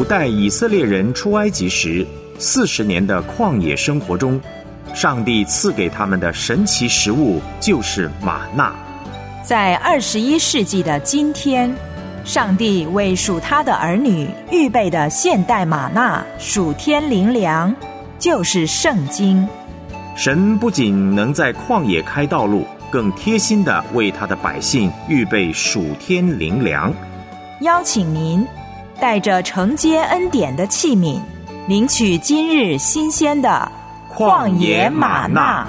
古代以色列人出埃及时40年的旷野生活中，上帝赐给他们的神奇食物就是玛纳。 在21世纪的今天，上帝为属他的儿女预备的现代玛纳属天灵粮，就是圣经。 神不仅能在旷野开道路，更贴心地为他的百姓预备属天灵粮。 邀请您带着承接恩典的器皿，领取今日新鲜的旷野玛纳。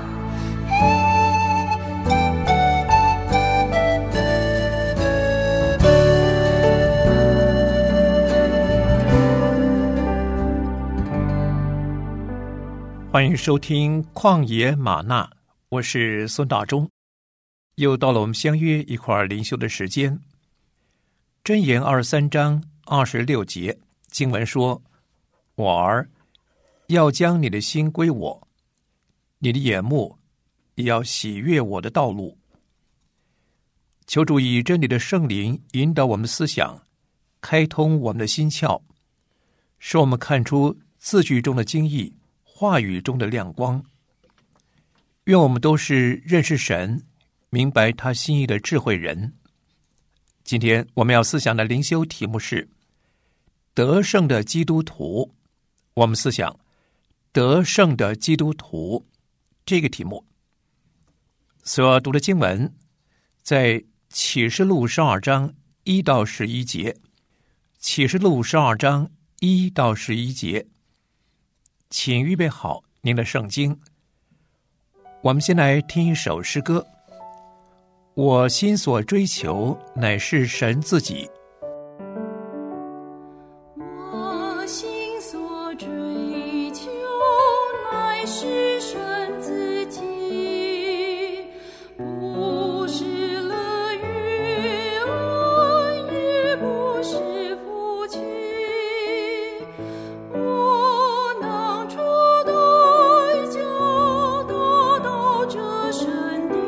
欢迎收听旷野玛纳，我是孙大中。又到了我们相约一块儿灵修的时间。箴言23章26节经文说：我儿，要将你的心归我，你的眼目也要喜悦我的道路。求主以真理的圣灵引导我们思想，开通我们的心窍，使我们看出字句中的精义，话语中的亮光。愿我们都是认识神，明白他心意的智慧人。今天我们要思想的灵修题目是得胜的基督徒。我们思想得胜的基督徒这个题目。所读的经文在启示录12章1到11节。启示录12章1到11节。请预备好您的圣经。我们先来听一首诗歌。我心所追求乃是神自己。 我心所追求乃是神自己，不是乐与恩，也不是福气。我能出代价得到这神的，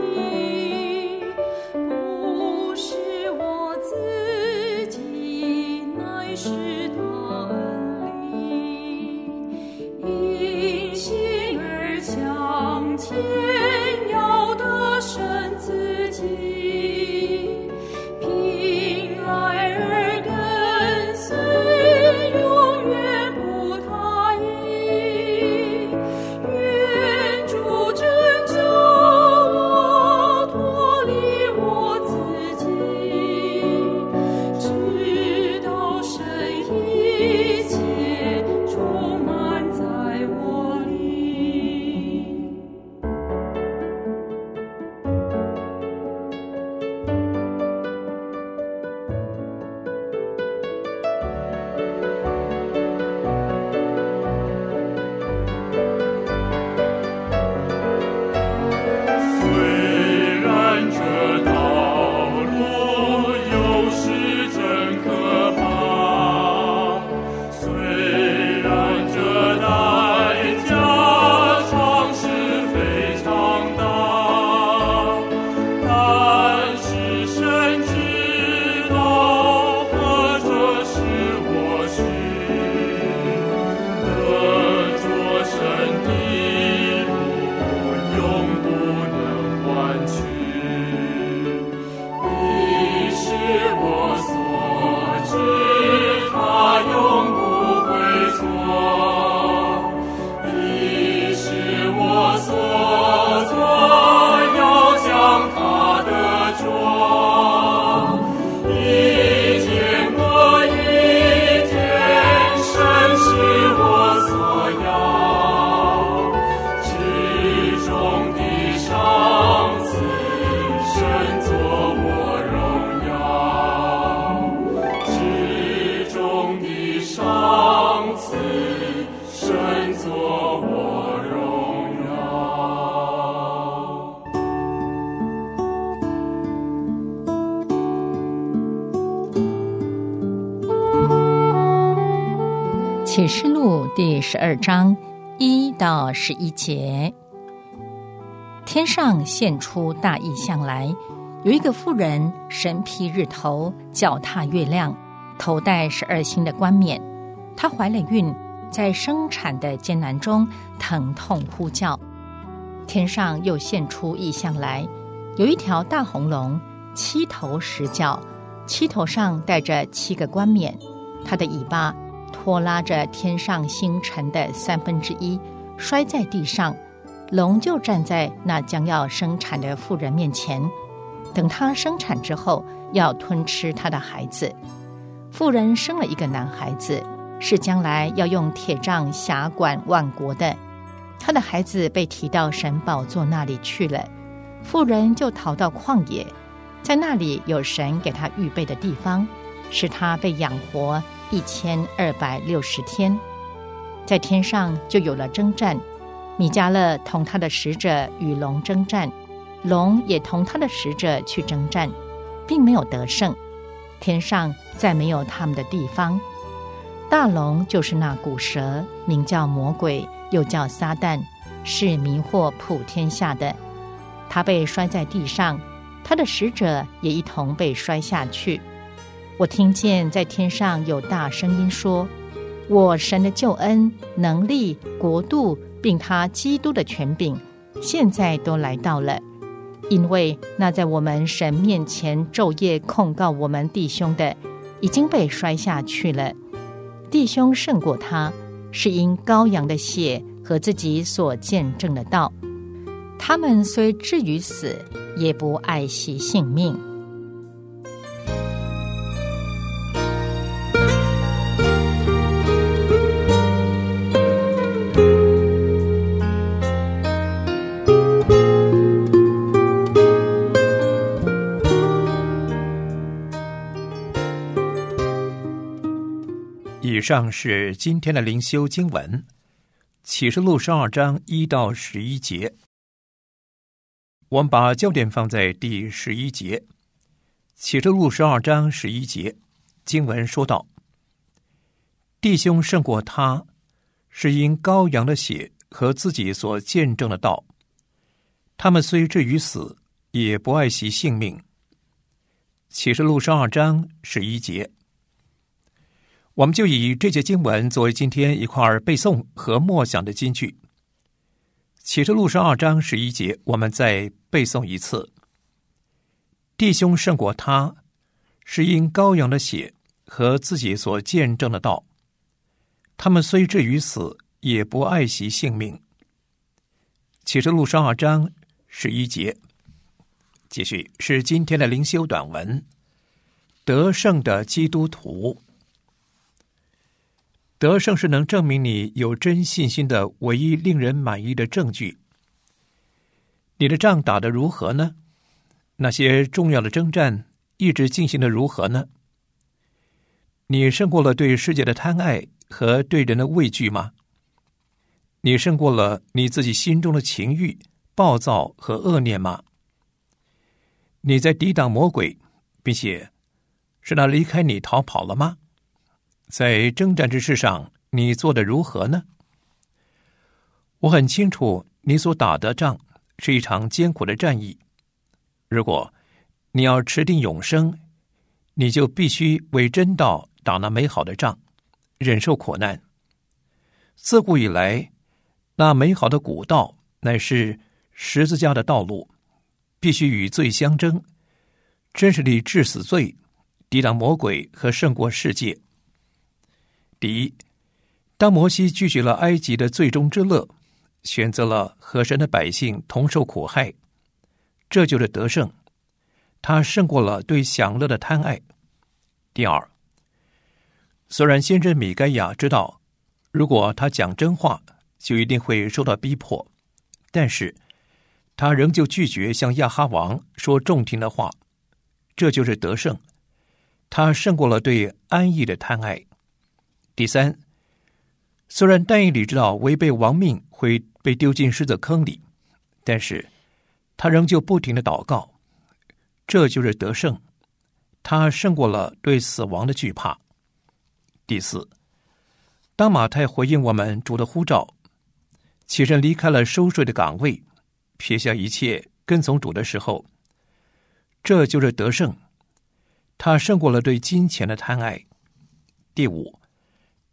不是我自己，乃是他恩理。因信而向前，要得神自己，凭爱而跟随，永远不他意。愿主拯救我，脱离我自己，直到神一切充满在我里。虽然这道路有时真可怕，虽然这代价常是非常大，但是神知道何者是我需，得着神的路永不能弯曲。你是我所知，他永不会错。你是我所做，要将他得着。一天过一天，神是我所要，至终的赏赐，神作我荣耀。至终的赏赐，神作我荣耀。 启示录第12章1到11节。天上现出大异象来，有一个妇人身披日头，脚踏月亮，头戴12星的冠冕， 她怀了孕，在生产的艰难中疼痛呼叫。天上又现出异象来，有一条大红龙，7头10角，7头上带着7个冠冕，它的尾巴拖拉着天上星辰的1/3，摔在地上。龙就站在那将要生产的妇人面前，等她生产之后，要吞吃她的孩子。妇人生了一个男孩子，是将来要用铁杖辖管万国的。她的孩子被提到神宝座那里去了，妇人就逃到旷野，在那里有神给她预备的地方，使她被养活1260天。在天上就有了征战，米迦勒同他的使者与龙征战，龙也同他的使者去征战，并没有得胜。天上再没有他们的地方。大龙就是那古蛇，名叫魔鬼，又叫撒旦，是迷惑普天下的。他被摔在地上，他的使者也一同被摔下去。我听见在天上有大声音说，我神的救恩、能力、国度并他基督的权柄，现在都来到了。因为那在我们神面前昼夜控告我们弟兄的，已经被摔下去了。弟兄胜过他，是因羔羊的血和自己所见证的道。他们虽至于死，也不爱惜性命。 以上是今天的灵修经文，启示录12章1到11节。我们把焦点放在第11节。启示录12章11节，经文说道：弟兄胜过他，是因羔羊的血和自己所见证的道。他们虽至于死，也不爱惜性命。启示录12章11节。我们就以这节经文作为今天一块背诵和默想的金句。启示录12章11节，我们再背诵一次：弟兄胜过他，是因羔羊的血和自己所见证的道。他们虽至于死，也不爱惜性命。启示录12章11节。继续是今天的灵修短文：得胜的基督徒。得胜是能证明你有真信心的唯一令人满意的证据。你的仗打得如何呢？那些重要的征战一直进行得如何呢？你胜过了对世界的贪爱和对人的畏惧吗？你胜过了你自己心中的情欲、暴躁和恶念吗？你在抵挡魔鬼，并且使他离开你逃跑了吗？在征战之事上，你做得如何呢？我很清楚，你所打的仗是一场艰苦的战役。如果你要持定永生，你就必须为真道打那美好的仗，忍受苦难。自古以来，那美好的古道乃是十字架的道路，必须与罪相争，真实地治死罪，抵挡魔鬼和胜过世界。第一，当摩西拒绝了埃及的最终之乐，选择了和神的百姓同受苦害，这就是得胜。他胜过了对享乐的贪爱。第二，虽然先知米该亚知道，如果他讲真话，就一定会受到逼迫，但是他仍旧拒绝向亚哈王说中听的话，这就是得胜。他胜过了对安逸的贪爱。第三，虽然但以理知道违背王命会被丢进狮子坑里，但是他仍旧不停地祷告，这就是得胜。他胜过了对死亡的惧怕。第四，当马太回应我们主的呼召，起身离开了收税的岗位，撇下一切跟从主的时候，这就是得胜。他胜过了对金钱的贪爱。第五，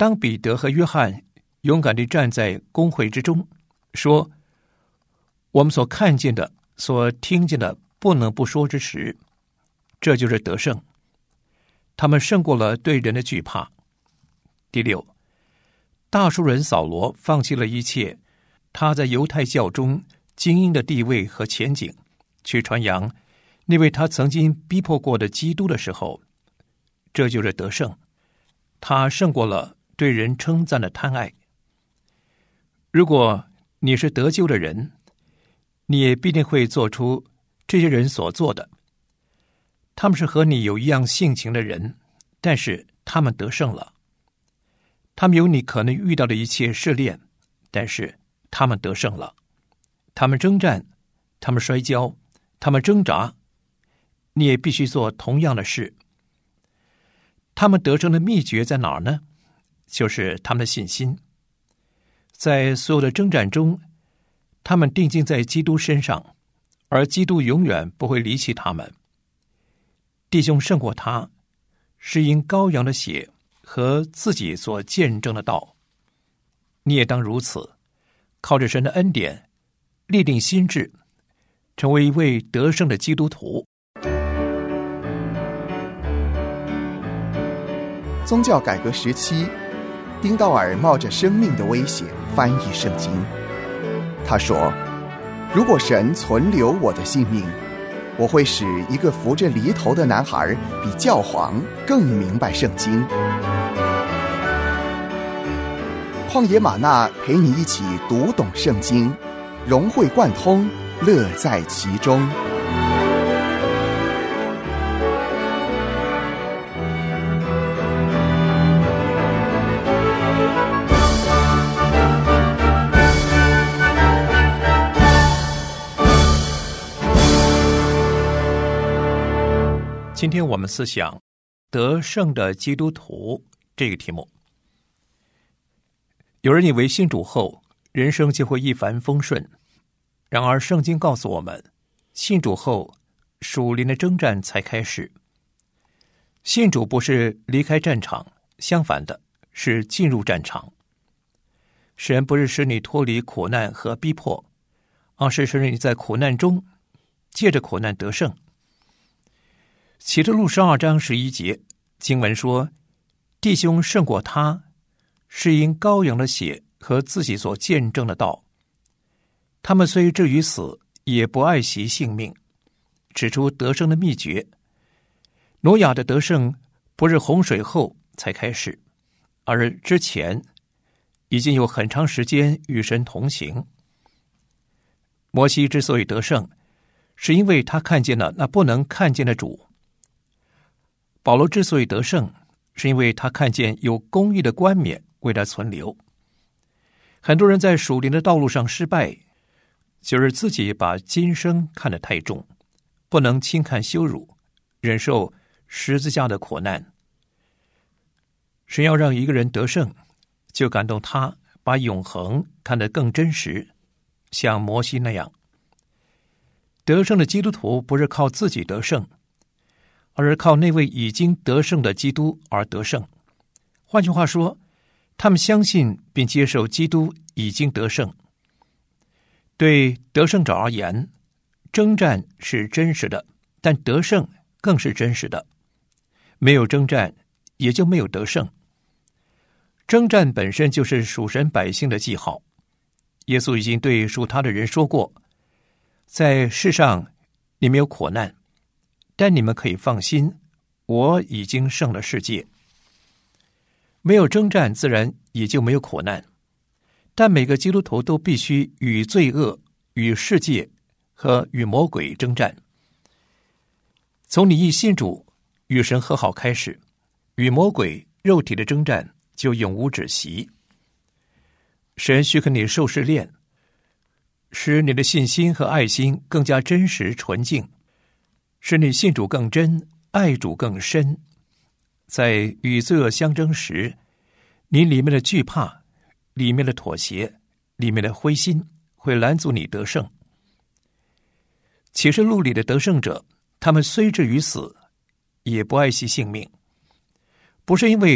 当彼得和约翰勇敢地站在公会之中，说我们所看见的、所听见的不能不说之时，这就是得胜。他们胜过了对人的惧怕。第六，大数人扫罗放弃了一切他在犹太教中精英的地位和前景，去传扬那位他曾经逼迫过的基督的时候，这就是得胜。他胜过了对人称赞的贪爱。如果你是得救的人，你也必定会做出这些人所做的。他们是和你有一样性情的人，但是他们得胜了。他们有你可能遇到的一切试炼，但是他们得胜了。他们征战，他们摔跤，他们挣扎，你也必须做同样的事。他们得胜的秘诀在哪儿呢？就是他们的信心。在所有的征战中，他们定睛在基督身上，而基督永远不会离弃他们。弟兄胜过他，是因羔羊的血和自己所见证的道。你也当如此，靠着神的恩典，立定心志，成为一位得胜的基督徒。 宗教改革时期，丁道尔冒着生命的危险翻译圣经。他说，如果神存留我的性命，我会使一个扶着犁头的男孩比教皇更明白圣经。旷野吗哪陪你一起读懂圣经，融会贯通，乐在其中。 今天我们思想得胜的基督徒这个题目。有人以为信主后人生就会一帆风顺，然而圣经告诉我们，信主后属灵的征战才开始。信主不是离开战场，相反的是进入战场。神不是使你脱离苦难和逼迫，而是使你在苦难中借着苦难得胜。启示录12章11节经文说，弟兄胜过他，是因羔羊的血和自己所见证的道。他们虽至于死，也不爱惜性命。指出得胜的秘诀。挪亚的得胜不是洪水后才开始，而之前已经有很长时间与神同行。摩西之所以得胜，是因为他看见了那不能看见的主。保罗之所以得胜，是因为他看见有公义的冠冕为他存留。很多人在属灵的道路上失败，就是自己把今生看得太重，不能轻看羞辱，忍受十字架的苦难。神要让一个人得胜，就感动他把永恒看得更真实，像摩西那样。得胜的基督徒不是靠自己得胜，而是靠那位已经得胜的基督而得胜。换句话说，他们相信并接受基督已经得胜。对得胜者而言，征战是真实的，但得胜更是真实的。没有征战，也就没有得胜。征战本身就是属神百姓的记号。耶稣已经对属他的人说过，在世上你们有苦难，但你们可以放心，我已经胜了世界。没有征战，自然也就没有苦难。但每个基督徒都必须与罪恶、与世界和与魔鬼征战。从你一信主与神和好开始，与魔鬼肉体的征战就永无止息。神许可你受试炼，使你的信心和爱心更加真实纯净，使你信主更真，爱主更深。在与罪恶相争时，你里面的惧怕、里面的妥协、里面的灰心会拦阻你得胜。启示录里的得胜者，他们虽至于死，也不爱惜性命，不是因为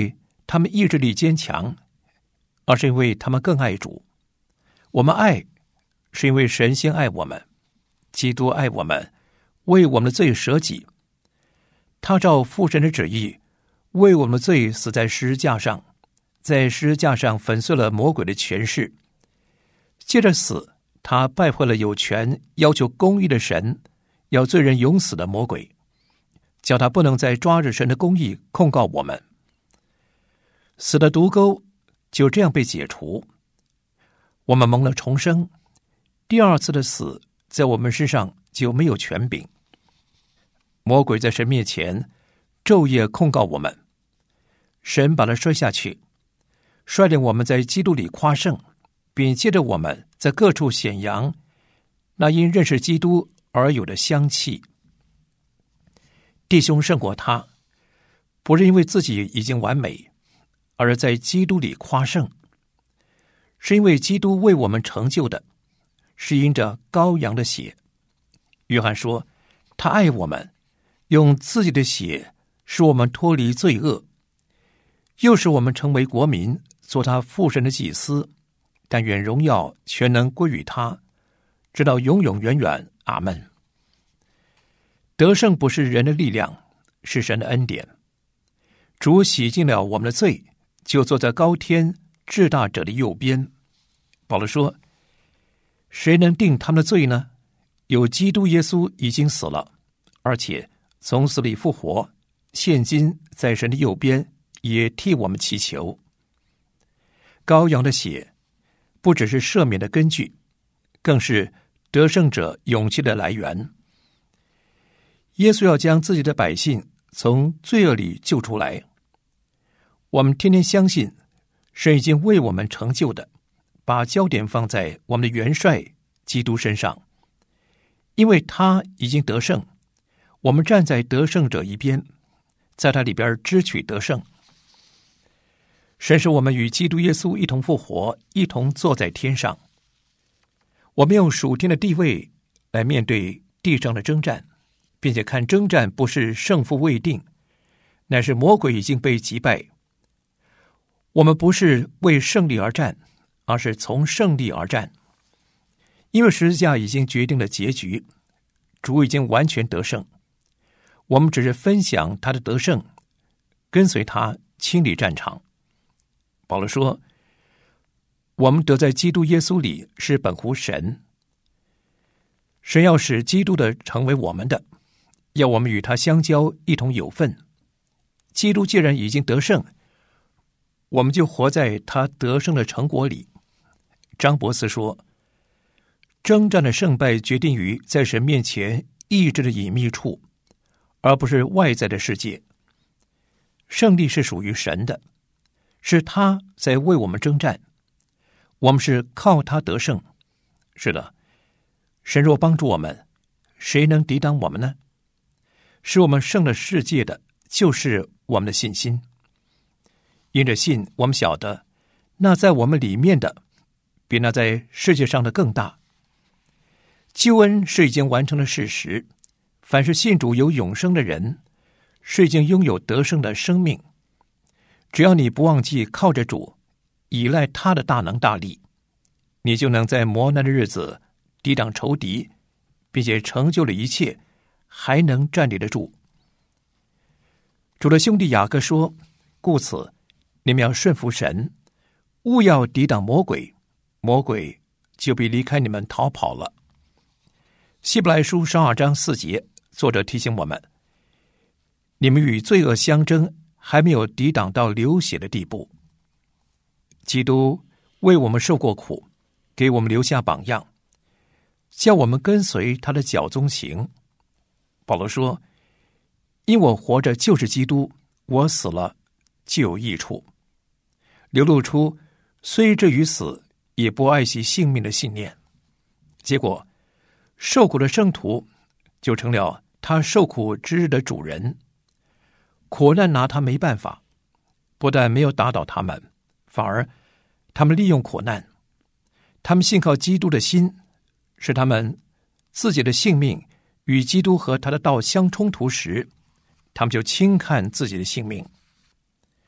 他们意志力坚强，而是因为他们更爱主。我们爱，是因为神先爱我们，基督爱我们，为我们的罪舍己。他照父神的旨意，为我们的罪死在十字架上，在十字架上粉碎了魔鬼的权势。借着死，他败坏了有权要求公义的神，要罪人永死的魔鬼，叫他不能再抓着神的公义控告我们。死的毒钩就这样被解除，我们蒙了重生，第二次的死在我们身上就没有权柄。魔鬼在神面前昼夜控告我们，神把他摔下去，率领我们在基督里夸胜，并借着我们在各处显扬那因认识基督而有的香气。弟兄胜过他，不是因为自己已经完美，而是在基督里夸胜，是因为基督为我们成就的，是因着羔羊的血。约翰说，他爱我们，用自己的血使我们脱离罪恶，又使我们成为国民，做他父神的祭司。但愿荣耀全能归于他，直到永永远远。阿们。得胜不是人的力量，是神的恩典。主洗净了我们的罪，就坐在高天至大者的右边。保罗说，谁能定他们的罪呢？有基督耶稣已经死了，而且从死里复活，现今在神的右边，也替我们祈求。羔羊的血不只是赦免的根据，更是得胜者勇气的来源。耶稣要将自己的百姓从罪恶里救出来。我们天天相信神已经为我们成就的，把焦点放在我们的元帅基督身上，因为他已经得胜，我们站在得胜者一边，在他里边支取得胜。神使我们与基督耶稣一同复活，一同坐在天上。我们用属天的地位来面对地上的征战，并且看征战不是胜负未定，乃是魔鬼已经被击败。我们不是为胜利而战，而是从胜利而战。因为十字架已经决定了结局，主已经完全得胜，我们只是分享他的得胜，跟随他亲历战场。保罗说，我们得在基督耶稣里是本乎神，神要使基督的成为我们的，要我们与他相交，一同有份。基督既然已经得胜，我们就活在他得胜的成果里。张伯斯说，征战的胜败决定于在神面前意志的隐秘处，而不是外在的世界。胜利是属于神的，是他在为我们征战，我们是靠他得胜。是的，神若帮助我们，谁能抵挡我们呢？使我们胜了世界的，就是我们的信心。因着信，我们晓得那在我们里面的比那在世界上的更大。救恩是已经完成的事实，凡是信主有永生的人，是已经拥有得胜的生命。只要你不忘记靠着主，依赖他的大能大力，你就能在磨难的日子抵挡仇敌，并且成就了一切，还能站立得住。主的兄弟雅各说，故此你们要顺服神，勿要抵挡魔鬼，魔鬼就必离开你们逃跑了。希伯来书12章4节，作者提醒我们，你们与罪恶相争，还没有抵挡到流血的地步。基督为我们受过苦，给我们留下榜样，叫我们跟随他的脚踪行。保罗说，因我活着就是基督，我死了就有益处，流露出虽至于死也不爱惜性命的信念。结果受苦的圣徒就成了他受苦之日的主人，苦难拿他没办法，不但没有打倒他们，反而他们利用苦难。他们信靠基督的心，使他们自己的性命与基督和他的道相冲突时，他们就轻看自己的性命。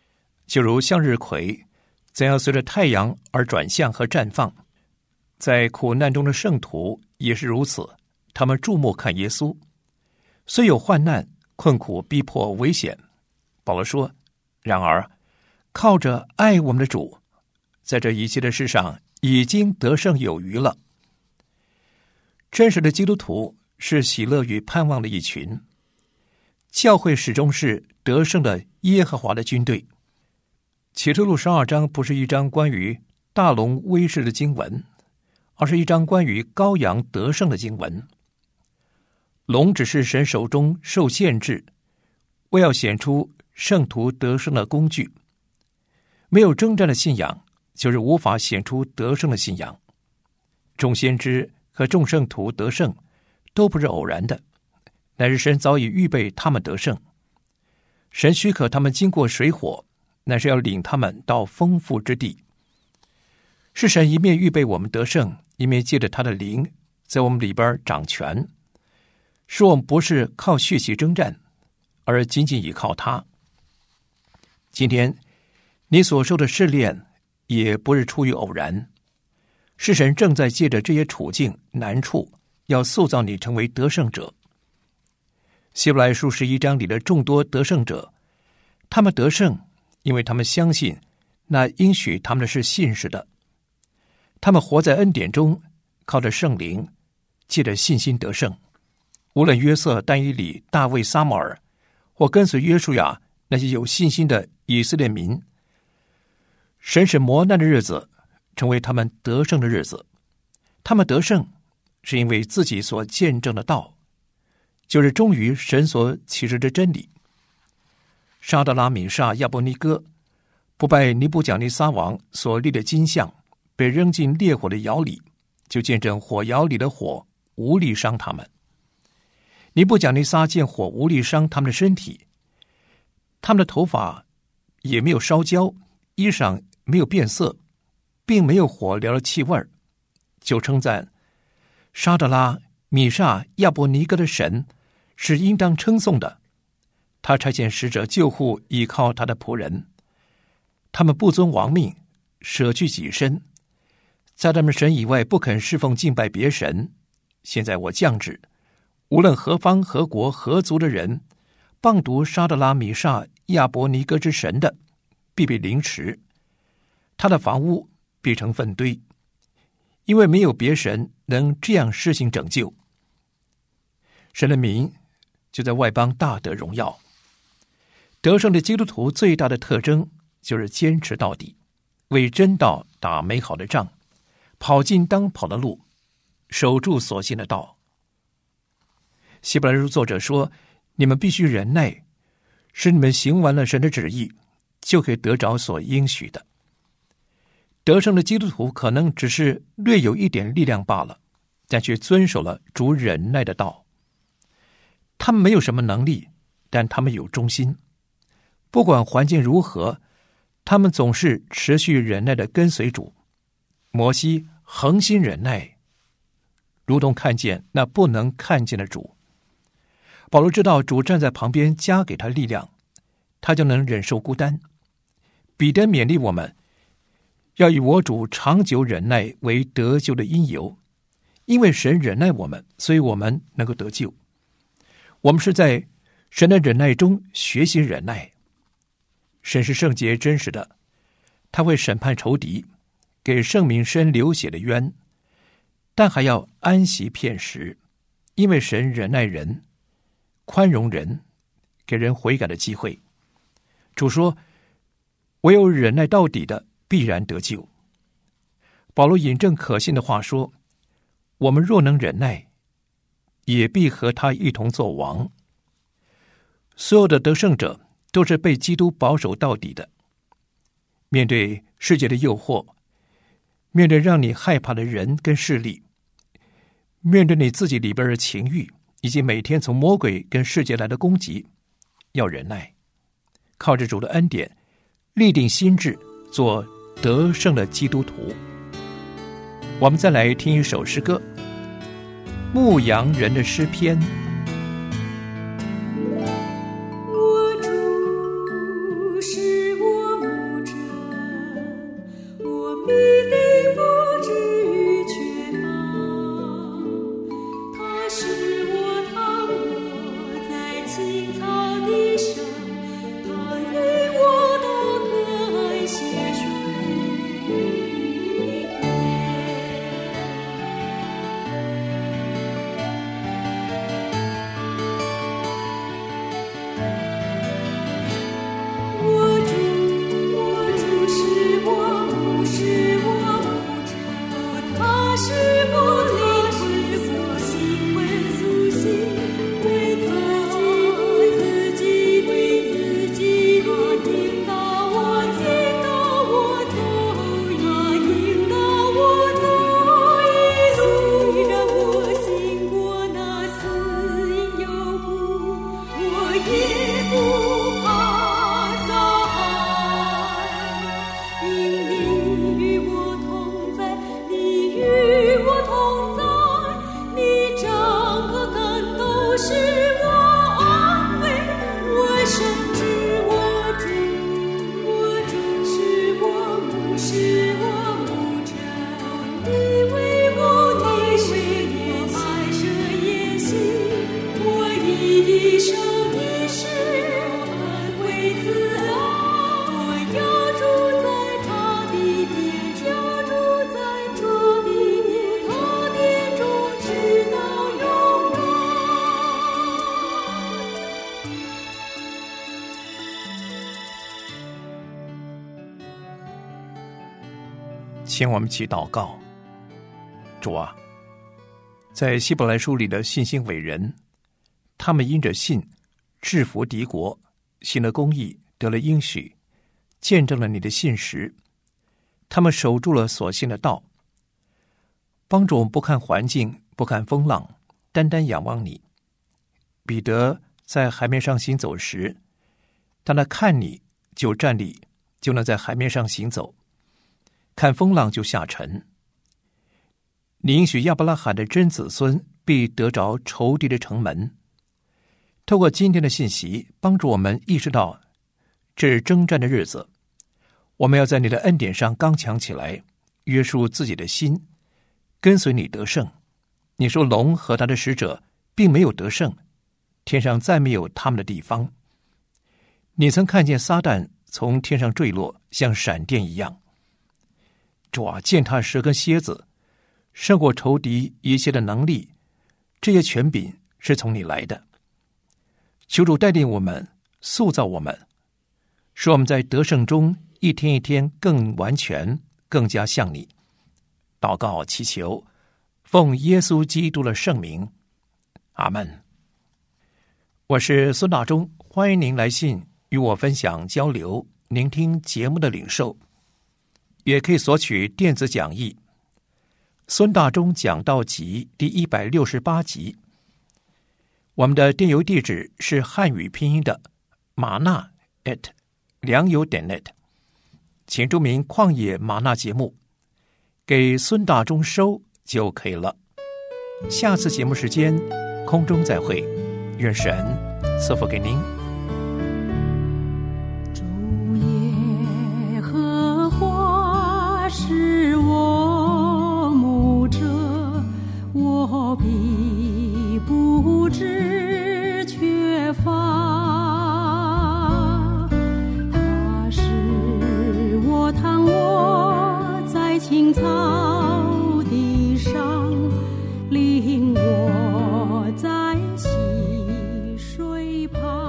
就如向日葵怎样随着太阳而转向和绽放，在苦难中的圣徒也是如此，他们注目看耶稣。虽有患难、困苦、逼迫、危险，保罗说，然而靠着爱我们的主，在这一切的事上已经得胜有余了。真实的基督徒是喜乐与盼望的一群，教会始终是得胜的耶和华的军队。启示录12章不是一章关于大龙威势的经文，而是一章关于羔羊得胜的经文。龙只是神手中受限制，为要显出圣徒得胜的工具。没有征战的信仰，就是无法显出得胜的信仰。众先知和众圣徒得胜都不是偶然的，乃是神早已预备他们得胜。神许可他们经过水火，乃是要领他们到丰富之地。是神一面预备我们得胜，一面借着他的灵在我们里边掌权，使我们不是靠血气征战，而仅仅依靠他。今天你所受的试炼也不是出于偶然，是神正在借着这些处境难处，要塑造你成为得胜者。希伯来书11章里的众多得胜者，他们得胜，因为他们相信那应许他们的是信实的。他们活在恩典中，靠着圣灵，借着信心得胜。无论约瑟、但以理、大卫、撒母耳，或跟随约书亚那些有信心的以色列民，神使磨难的日子成为他们得胜的日子。他们得胜是因为自己所见证的道，就是忠于神所启示的真理。沙得拉、米煞、亚伯尼哥不拜尼布甲尼撒王所立的金像，被扔进烈火的窑里，就见证火窑里的火无力伤他们。尼布甲尼撒见火无力伤他们的身体，他们的头发也没有烧焦，衣裳没有变色，并没有火燎了气味，就称赞沙得拉、米煞、亚伯尼哥的神是应当称颂的。他差遣使者救护依靠他的仆人，他们不遵王命，舍去己身，在他们神以外不肯侍奉敬拜别神。现在我降旨，无论何方何国何族的人，谤读沙得拉、米煞、亚伯尼哥之神的，必被凌迟，他的房屋必成粪堆，因为没有别神能这样施行拯救。神的名就在外邦大得荣耀。得胜的基督徒最大的特征就是坚持到底，为真道打美好的仗，跑进当跑的路，守住所信的道。希伯来书作者说，你们必须忍耐，使你们行完了神的旨意，就可以得着所应许的。得胜的基督徒可能只是略有一点力量罢了，但却遵守了主忍耐的道。他们没有什么能力，但他们有忠心。不管环境如何，他们总是持续忍耐的跟随主。摩西恒心忍耐，如同看见那不能看见的主。保罗知道主站在旁边加给他力量，他就能忍受孤单。彼得勉励我们，要以我主长久忍耐为得救的因由，因为神忍耐我们，所以我们能够得救。我们是在神的忍耐中学习忍耐。神是圣洁真实的，他会审判仇敌，给圣民伸流血的冤，但还要安息片时，因为神忍耐人，宽容人，给人悔改的机会。主说，唯有忍耐到底的必然得救。保罗引证可信的话说，我们若能忍耐，也必和他一同作王。所有的得胜者都是被基督保守到底的。面对世界的诱惑，面对让你害怕的人跟势力，面对你自己里边的情欲，以及每天从魔鬼跟世界来的攻击，要忍耐，靠着主的恩典，立定心志，做得胜的基督徒。我们再来听一首诗歌，牧羊人的诗篇。 我主是我们生一世为子爱，要住在他的殿，要住在主的殿，他殿中直到永远。 请我们一起祷告。主啊，在希伯来书里的信心伟人，他们因着信制服敌国，行了公义，得了应许，见证了你的信实。他们守住了所信的道，帮助我们不看环境，不看风浪，单单仰望你。彼得在海面上行走时，当他看你就站立，就能在海面上行走，看风浪就下沉。你应许亚伯拉罕的真子孙必得着仇敌的城门。透过今天的信息，帮助我们意识到这是征战的日子，我们要在你的恩典上刚强起来，约束自己的心，跟随你得胜。你说龙和他的使者并没有得胜，天上再没有他们的地方。你曾看见撒旦从天上坠落，像闪电一样。主啊，践踏蛇跟蝎子，胜过仇敌一切的能力，这些权柄是从你来的。求主带领我们，塑造我们，使我们在得胜中一天一天更完全，更加像你。祷告祈求，奉耶稣基督的圣名，阿们。我是孙大中，欢迎您来信与我分享交流，聆听节目的领受，也可以索取电子讲义孙大中讲道集第168集。我们的电邮地址是汉语拼音的玛纳良友.net， 请注明旷野玛纳节目，给孙大中收就可以了。下次节目时间空中再会，愿神赐福给您。 主耶和华是我牧者，我必不致缺乏。他使我躺卧在青草地上，领我在溪水旁。